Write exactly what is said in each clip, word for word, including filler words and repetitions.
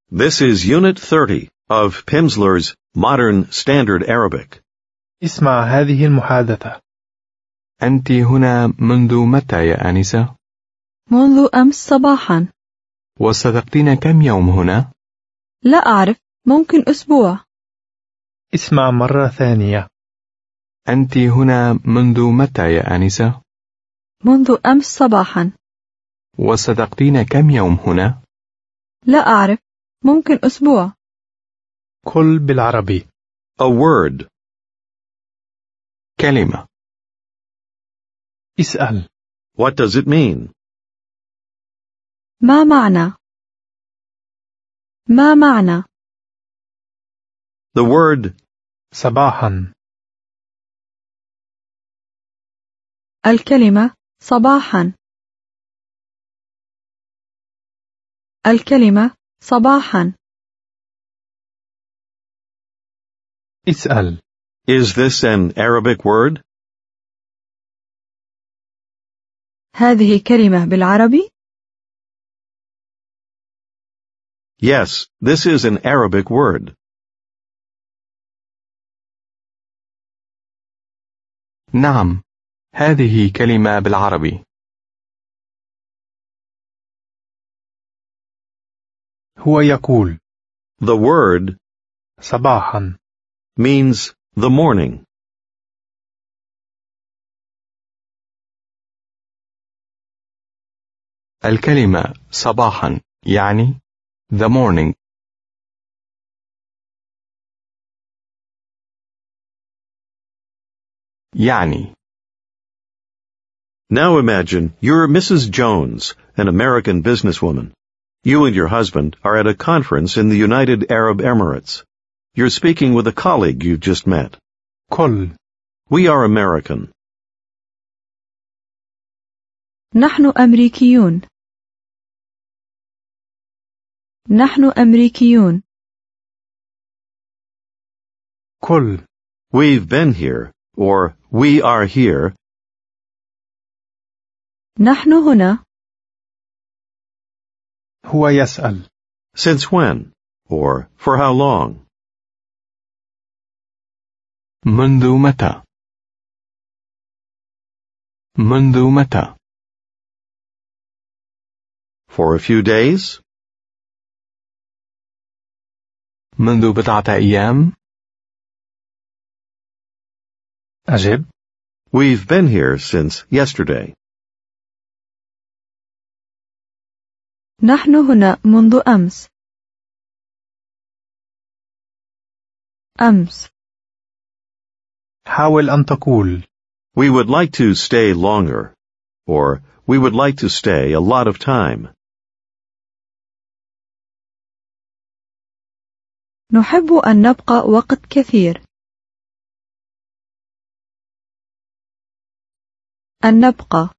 This is Unit thirty of Pimsleur's Modern Standard Arabic. اسمع هذه المحادثة. أنت هنا منذ متى يا آنسة؟ منذ أمس صباحا. وستقضين كم يوم هنا؟ لا أعرف، ممكن أسبوع. اسمع مرة ثانية. أنت هنا منذ متى يا آنسة؟ منذ أمس صباحا. وستقضين كم يوم هنا؟ لا أعرف، ممكن أسبوع. قل بالعربي. A word. كلمة. اسأل. What does it mean? ما معنى؟ ما معنى؟ The word صباحا. الكلمة صباحا. الكلمة صباحا. اسأل. Is this an Arabic word? هذه كلمة بالعربي؟ Yes, this is an Arabic word. نعم، هذه كلمة بالعربي. هو يقول. The word صباحا. means the morning. الكلمة صباحا يعني the morning. يعني. Now imagine you're Missus Jones, an American businesswoman. You and your husband are at a conference in the United Arab Emirates. You're speaking with a colleague you've just met. قل. We are American. نحن أمريكيون. نحن أمريكيون. قل. We've been here, or we are here. نحن هنا. هو يسأل. Since when? Or for how long? منذ متى؟ منذ متى؟ For a few days? منذ بضعة أيام؟ أجب. We've been here since yesterday. نحن هنا منذ أمس. أمس. حاول أن تقول. We would like to stay longer. Or, we would like to stay a lot of time. نحب أن نبقى وقت كثير. أن نبقى.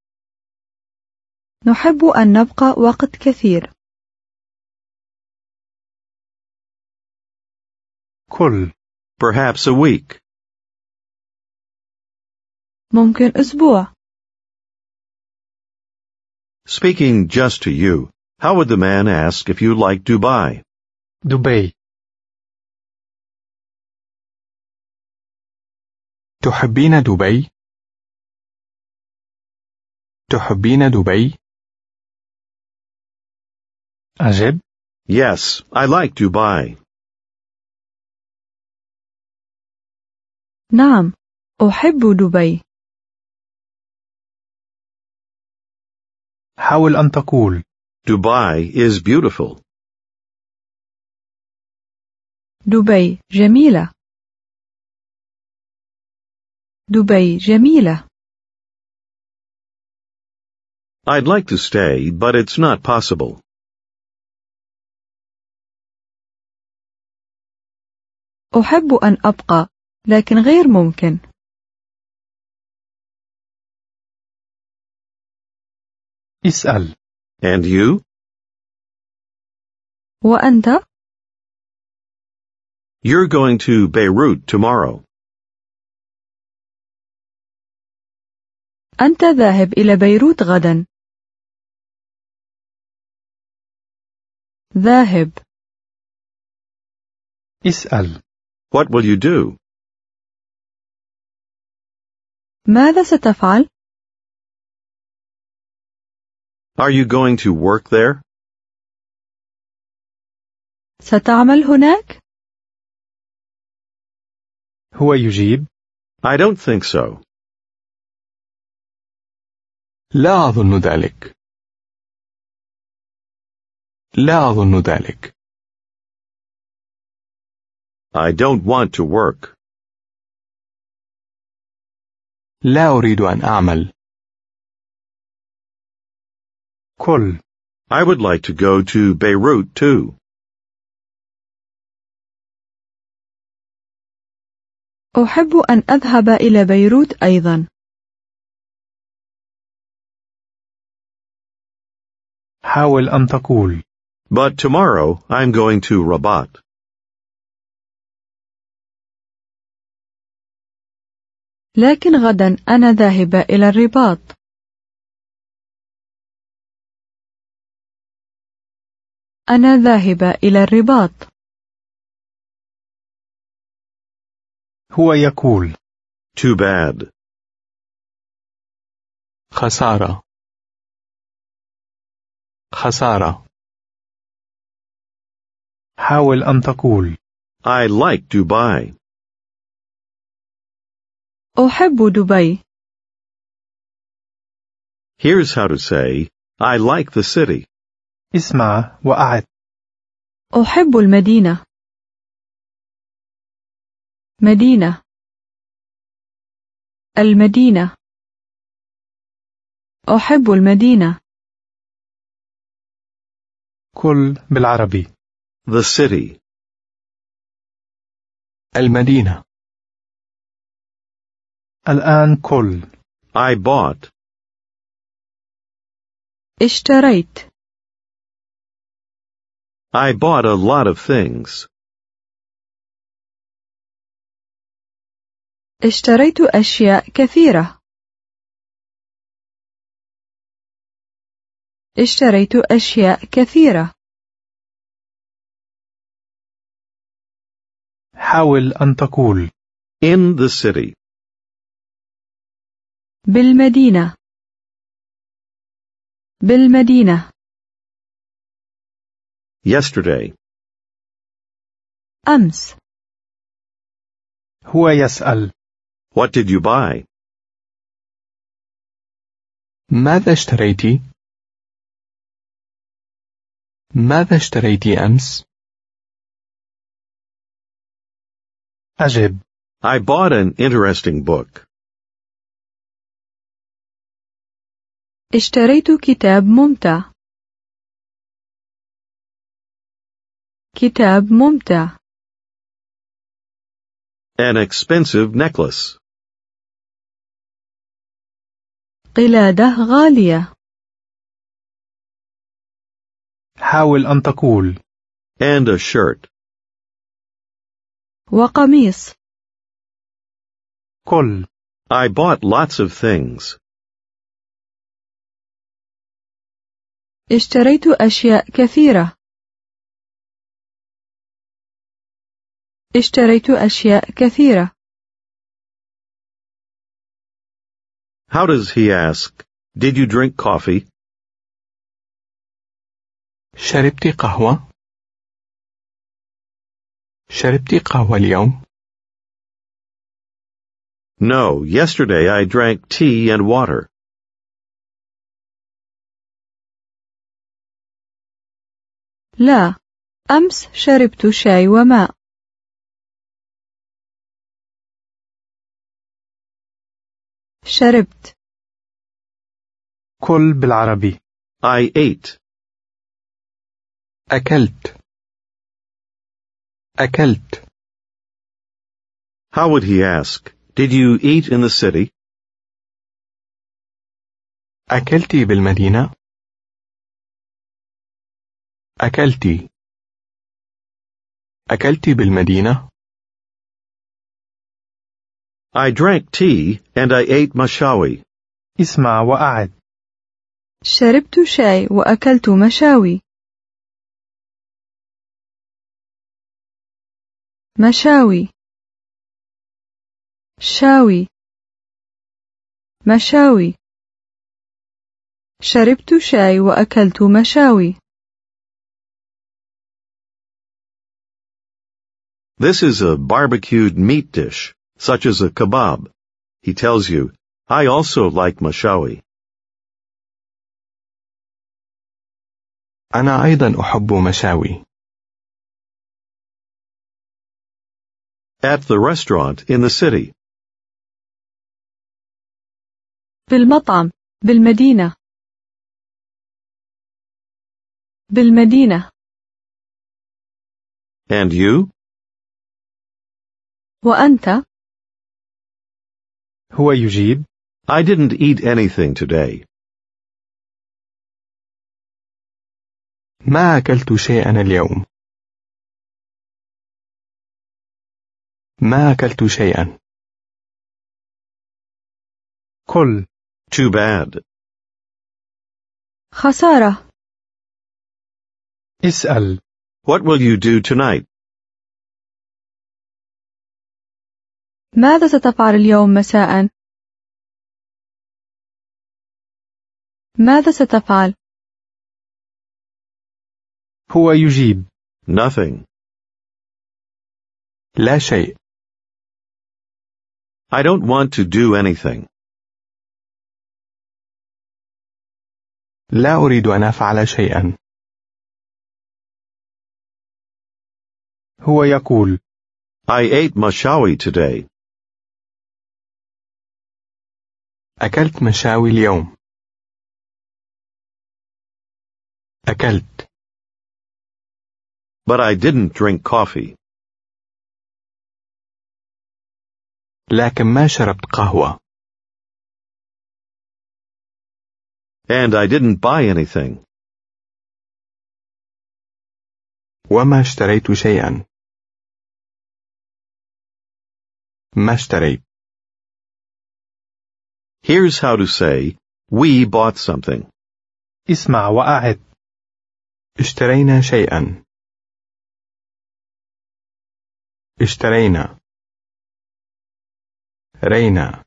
نحب أن نبقى وقت كثير. قل. Perhaps a week. ممكن أسبوع. Speaking just to you, how would the man ask if you like Dubai? دبي. تحبين دبي؟ تحبين دبي؟ أجب. Yes, I like Dubai. نعم، أحب دبي. حاول أن تقول. Dubai is beautiful. دبي جميلة. دبي جميلة. I'd like to stay, but it's not possible. أحب أن أبقى، لكن غير ممكن. اسأل. And you? وأنت؟ You're going to Beirut tomorrow. أنت ذاهب إلى بيروت غدا. ذاهب. اسأل. What will you do? ماذا ستفعل؟ Are you going to work there? ستعمل هناك؟ هو يجيب. I don't think so. لا أظن ذلك. لا أظن ذلك. I don't want to work. لا أريد أن أعمل. كل. I would like to go to Beirut too. أحب أن أذهب إلى بيروت أيضا. حاول أن تقول. But tomorrow I'm going to Rabat. لكن غدا أنا ذاهبة إلى الرباط. أنا ذاهبة إلى الرباط. هو يقول. Too bad. خسارة. خسارة. حاول أن تقول. I like Dubai. أحب دبي. Here's how to say, I like the city. اسمع وأعد. أحب المدينة. مدينة. المدينة. أحب المدينة. كل بالعربي. The city. المدينة. الآن كل. I bought. اشتريت. I bought a lot of things. اشتريت أشياء كثيرة. اشتريت أشياء كثيرة. حاول أن تقول. In the city. بالمدينة. بالمدينة. Yesterday. أمس. هو يسأل. What did you buy? ماذا اشتريتِ؟ ماذا اشتريتِ أمس؟ أجب. I bought an interesting book. اشتريت كتاب ممتع. كتاب ممتع. An expensive necklace. قلادة غالية. حاول أن تقول. And a shirt. وقميص. كل. I bought lots of things. اشتريت أشياء كثيرة. اشتريت أشياء كثيرة. How does he ask? Did you drink coffee? شربتِ قهوة؟ شربتِ قهوة اليوم؟ No, yesterday I drank tea and water. لا، أمس شربت شاي وماء. شربت. كل بالعربي. I ate. أكلت. أكلت. How would he ask? Did you eat in the city? أكلتِ بالمدينة؟ أكلتِ. أكلتِ بالمدينة؟ I drank tea and I ate mashawi. اسمع وأعد. شربت شاي وأكلت مشاوي. مشاوي شاوي مشاوي شربت شاي وأكلت مشاوي. This is a barbecued meat dish, such as a kebab. He tells you, I also like mashawi. أنا أيضا أحب مشاوي. At the restaurant in the city. بالمطعم بالمدينة بالمدينة. And you? وأنت؟ هو يجيب: I didn't eat anything today. ما أكلت شيئا اليوم. ما أكلت شيئا. قل: Too bad. خسارة. اسأل: What will you do tonight? ماذا ستفعل اليوم مساء؟ ماذا ستفعل؟ هو يجيب: Nothing. لا شيء. I don't want to do anything. لا أريد أن أفعل شيئا. هو يقول: I ate mashawi today. أكلت مشاوي اليوم. أكلت. But I didn't drink coffee. لكن ما شربت قهوة. And I didn't buy anything. وما اشتريت شيئا. ما اشتريت. Here's how to say, we bought something. اسمع وأعد. اشترينا شيئا. اشترينا. رينا.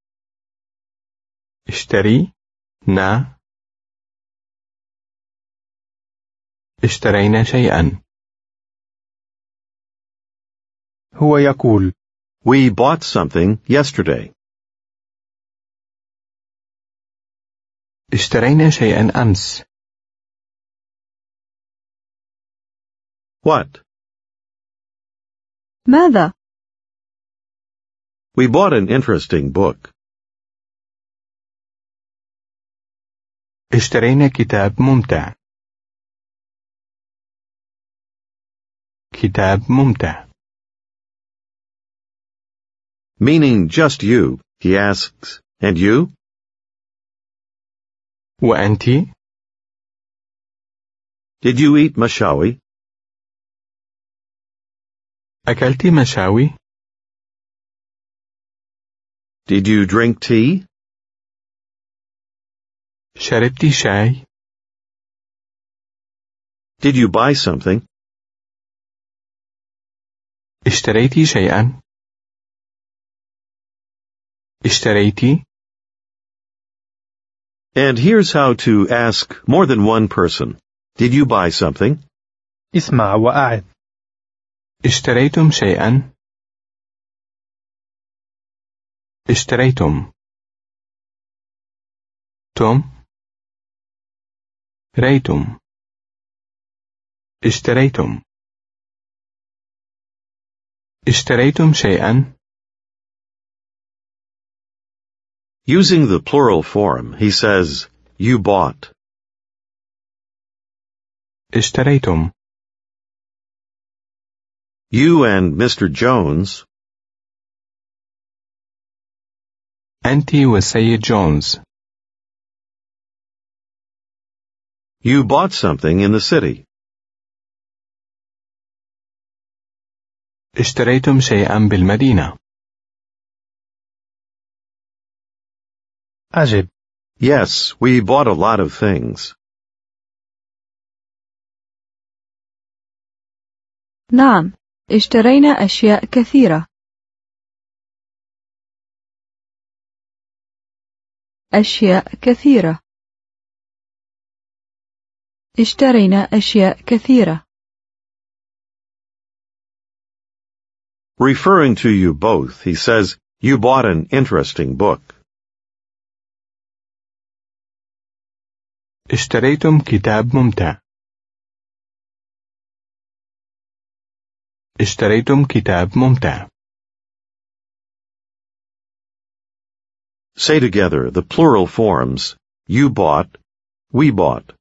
اشتري. نا. اشترينا شيئا. هو يقول: We bought something yesterday. اشترينا شيئا أمس. What? ماذا؟ We bought an interesting book. اشترينا كتاب ممتع. كتاب ممتع. Meaning just you, he asks, and you? وأنتِ؟ Did you eat mashawi? أكلت مشاوي؟ Did you drink tea? شربت شاي؟ Did you buy something? اشتريت شيئا؟ اشتريتِ؟ And here's how to ask more than one person. Did you buy something? اسمع وأعد. اشتريتم شيئا؟ اشتريتم. توم؟ ريتم. اشتريتم. اشتريتم شيئا؟ Using the plural form, he says, you bought. اشتريتم. You and Mister Jones. أنت والسيد جونز. You bought something in the city. اشتريتم شيئا بالمدينة. أجب: Yes, we bought a lot of things. نعم اشترينا أشياء كثيرة. أشياء كثيرة. اشترينا أشياء كثيرة. Referring to you both, he says, you bought an interesting book. اشتريتم كتاب ممتع. اشتريتم كتاب ممتع. Say together the plural forms, you bought, we bought.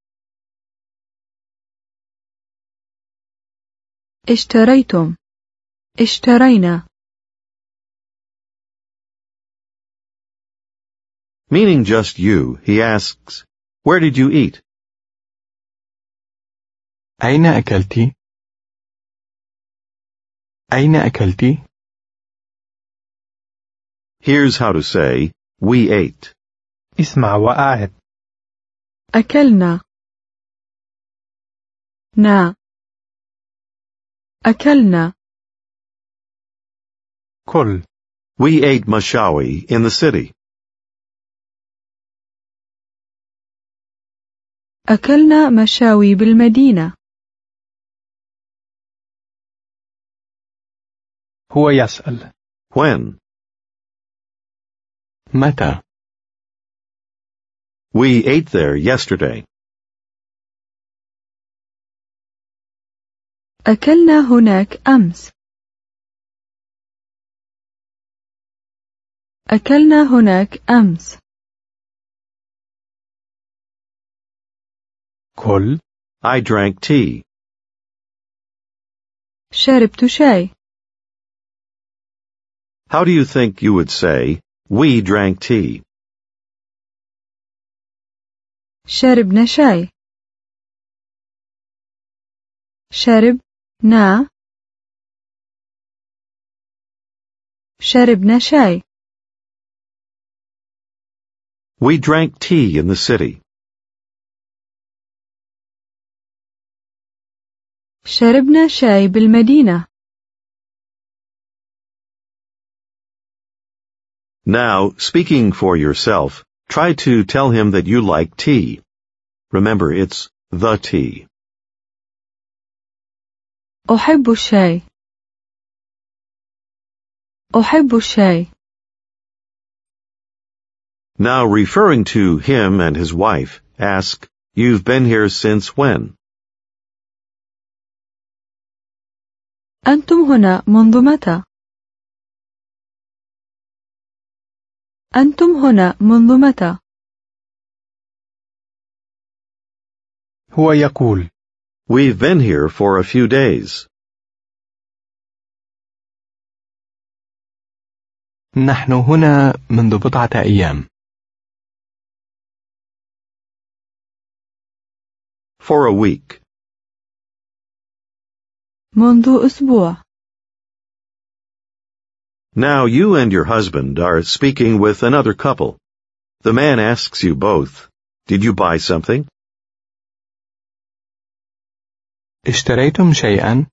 اشتريتم. اشترينا. Meaning just you, he asks, where did you eat? أين أكلتِ؟ أين أكلتِ؟ Here's how to say, we ate. اسمع وأعد. أكلنا. نا. أكلنا. كل. We ate mashawi in the city. أكلنا مشاوي بالمدينة. هو يسأل. When? متى؟ We ate there yesterday. أكلنا هناك أمس. أكلنا هناك أمس. كل. I drank tea. شربت شاي. How do you think you would say, we drank tea? شربنا شاي. شرب. نا. شربنا شاي. We drank tea in the city. شربنا شاي بالمدينة. Now, speaking for yourself, try to tell him that you like tea. Remember, it's the tea. أحب الشاي. أحب الشاي. Now, referring to him and his wife, ask, you've been here since when? أنتم هنا منذ متى؟ أنتم هنا منذ متى؟ هو يقول. We've been here for a few days. نحن هنا منذ بضعة أيام. For a week. منذ أسبوع. Now you and your husband are speaking with another couple. The man asks you both, did you buy something? اشتريتم شيئا؟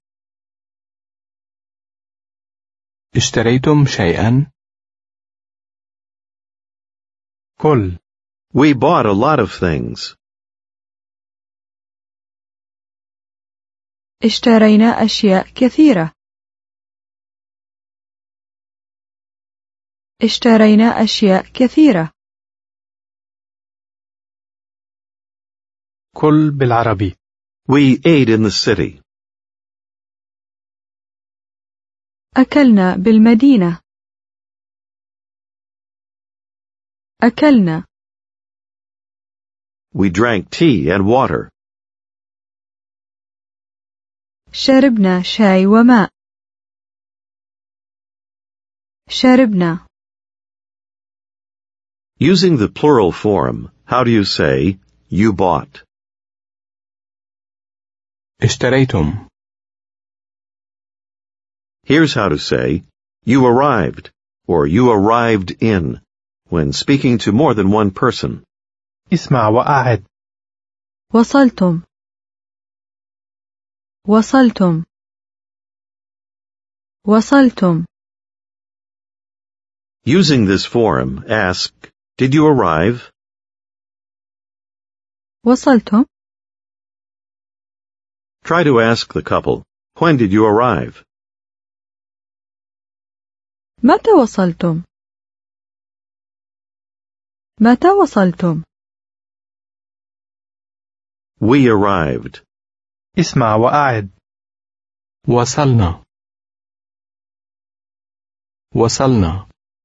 اشتريتم شيئا؟ كل. We bought a lot of things. اشترينا أشياء كثيرة. اشترينا أشياء كثيرة. كل بالعربي. We ate in the city. أكلنا بالمدينة. أكلنا. We drank tea and water. شربنا شاي وماء. شربنا. Using the plural form, how do you say, you bought? اشتريتم. Here's how to say, you arrived, or you arrived in, when speaking to more than one person. اسمع وأعد. وصلتم. وصلتم. وصلتم. Using this form, ask, did you arrive? وصلتم. Try to ask the couple, when did you arrive? متى وصلتم؟ متى وصلتم؟ We arrived. اسمع وأعد. وصلنا. وصلنا.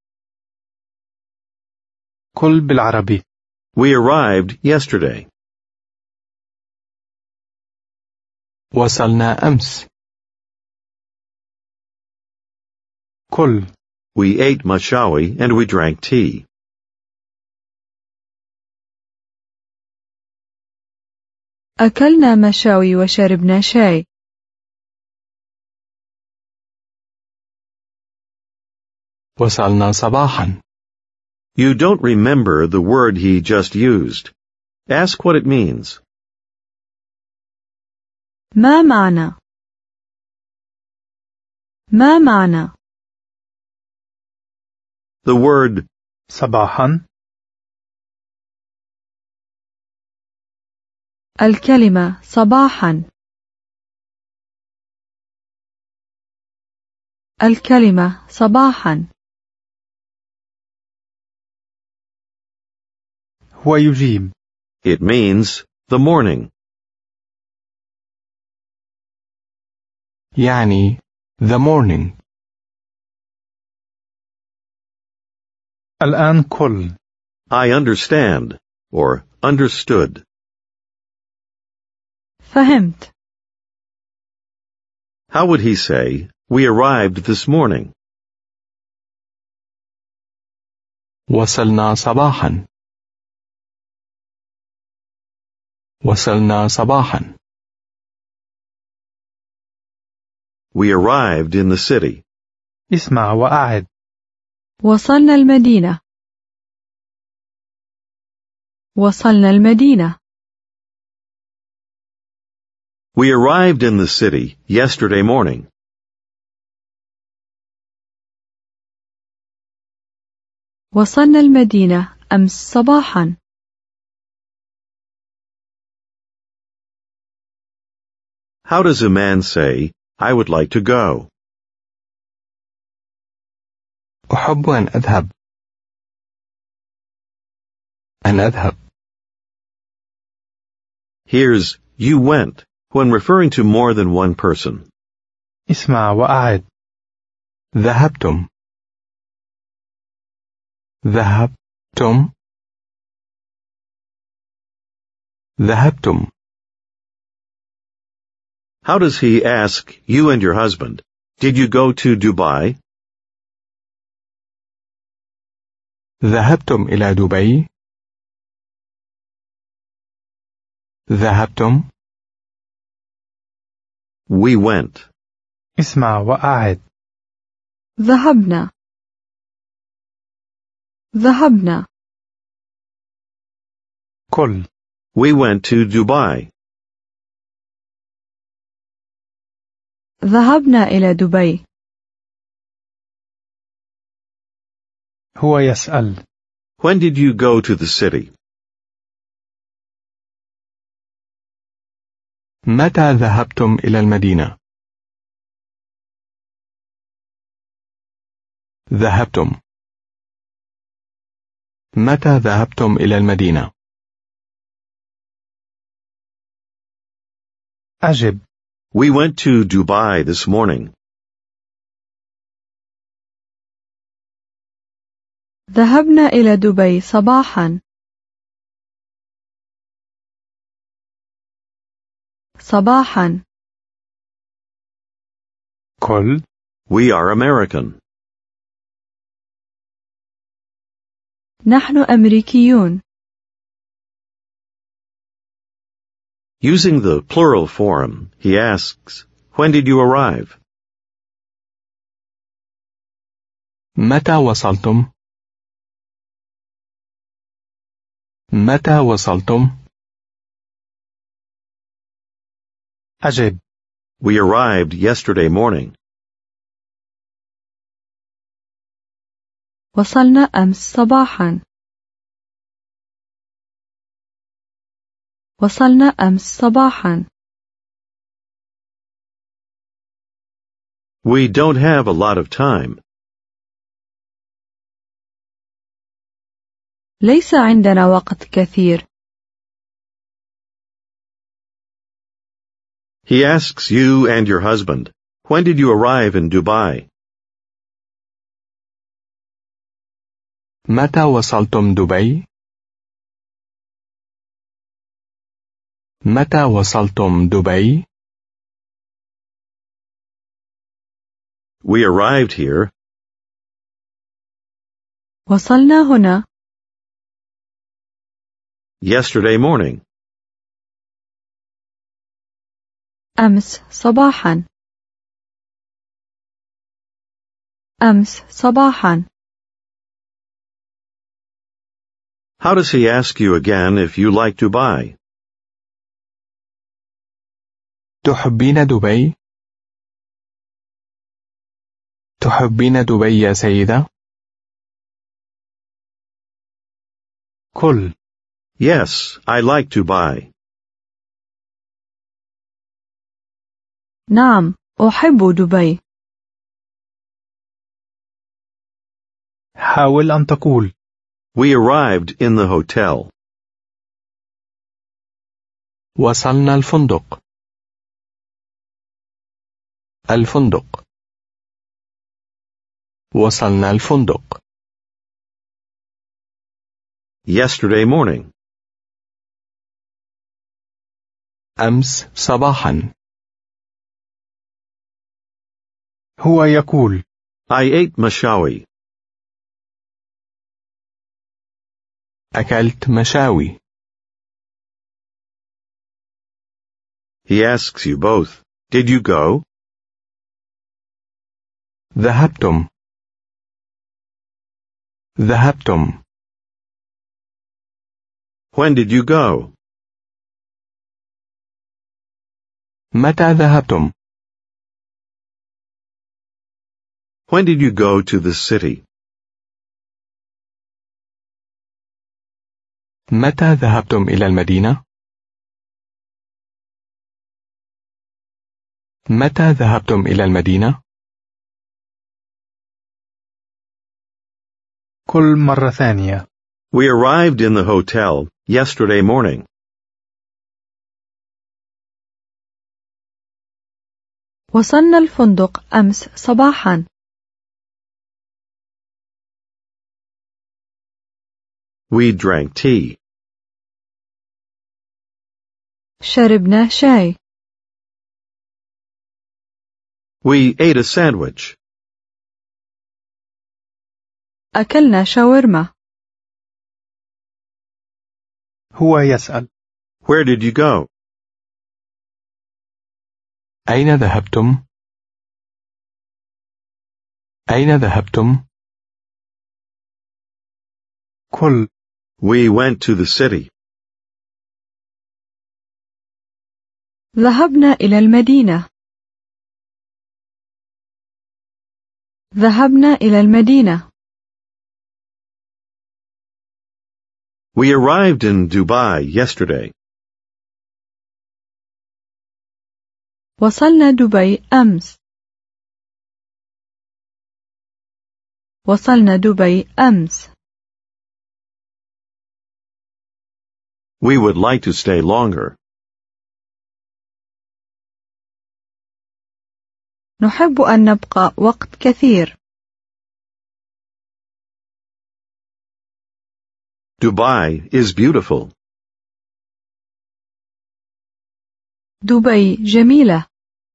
قل بالعربي. We arrived yesterday. وصلنا أمس. قل. We ate mashawi and we drank tea. أكلنا مشاوي وشربنا شاي. وصلنا صباحا. You don't remember the word he just used. Ask what it means. ما معنى؟ ما معنى؟ The word صباحا. الكلمة صباحا. الكلمة صباحا. هو يجيب. It means the morning. يعني the morning. الآن قل. I understand, or understood. فهمت. How would he say, we arrived this morning? وصلنا صباحا. وصلنا صباحا. We arrived in the city. اسمع وأعد. وصلنا المدينة. وصلنا المدينة. We arrived in the city yesterday morning. وصلنا المدينة أمس صباحا. How does a man say, I would like to go? أحب أن أذهب. أن أذهب. Here's you went when referring to more than one person. اسمع وأعد. ذهبتم. ذهبتم. ذهبتم. How does he ask you and your husband, did you go to Dubai? ذهبتم إلى دبي. ذهبتم. We went. اسمع وأعد. ذهبنا. ذهبنا. قل. We went to Dubai. ذهبنا إلى دبي. هو يسأل. When did you go to the city? متى ذهبتم إلى المدينة؟ ذهبتم. متى ذهبتم إلى المدينة؟ أجب. We went to Dubai this morning. ذهبنا إلى دبي صباحا. صباحا. قل. We are American. نحن أمريكيون. Using the plural form, he asks, when did you arrive? متى وصلتم؟ متى وصلتم؟ أجب. We arrived yesterday morning. وصلنا أمس صباحا. وصلنا أمس صباحا. We don't have a lot of time. ليس عندنا وقت كثير. He asks you and your husband, when did you arrive in Dubai? متى وصلتم دبي؟ متى وصلتم دبي؟ We arrived here وصلنا هنا yesterday morning. أمس صباحا. أمس صباحا. How does he ask you again if you like Dubai? تحبين دبي؟ تحبين دبي يا سيدة؟ كل. Yes, I like Dubai. نعم، أحب دبي. حاول أن تقول We arrived in the hotel. وصلنا الفندق. الفندق. وصلنا الفندق. Yesterday morning. أمس صباحا. هو يقول I ate mashawi. أكلت مشاوي. He asks you both, did you go? ذهبتم. ذهبتم. When did you go? متى ذهبتم؟ When did you go to the city? متى ذهبتم إلى المدينة؟ متى ذهبتم إلى المدينة؟ كل مرة ثانية. We arrived in the hotel yesterday morning. وصلنا الفندق أمس صباحا. We drank tea. شربنا شاي. We ate a sandwich. أكلنا شاورما. هو يسأل Where did you go? أين ذهبتم؟ أين ذهبتم؟ كل. We went to the city. ذهبنا إلى المدينة. ذهبنا إلى المدينة. We arrived in Dubai yesterday. وصلنا دبي أمس. وصلنا دبي أمس. We would like to stay longer. نحب أن نبقى وقت كثير. Dubai is beautiful. دبي جميلة.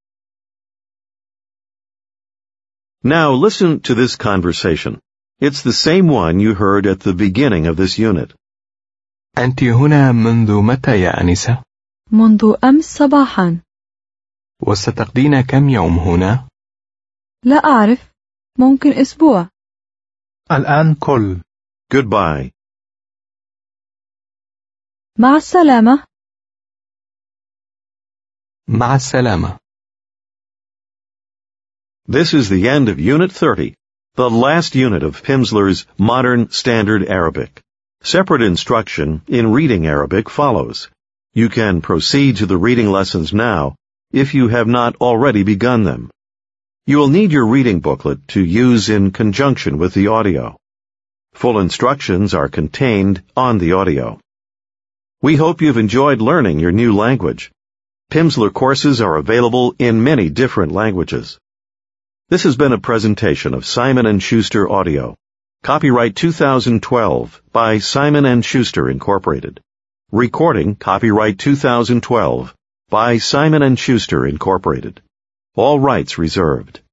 Now listen to this conversation. It's the same one you heard at the beginning of this unit. أنت هنا منذ متى يا أنسة؟ منذ أمس صباحا. وستقضين كم يوم هنا؟ لا أعرف. ممكن أسبوع. الآن كل. Goodbye. مع السلامة. مع السلامة. This is the end of Unit thirty. the last unit of Pimsleur's Modern Standard Arabic. Separate instruction in reading Arabic follows. You can proceed to the reading lessons now if you have not already begun them. You will need your reading booklet to use in conjunction with the audio. Full instructions are contained on the audio. We hope you've enjoyed learning your new language. Pimsleur courses are available in many different languages. This has been a presentation of Simon and Schuster Audio. Copyright two thousand twelve by Simon and Schuster Incorporated. Recording copyright two thousand twelve by Simon and Schuster Incorporated. All rights reserved.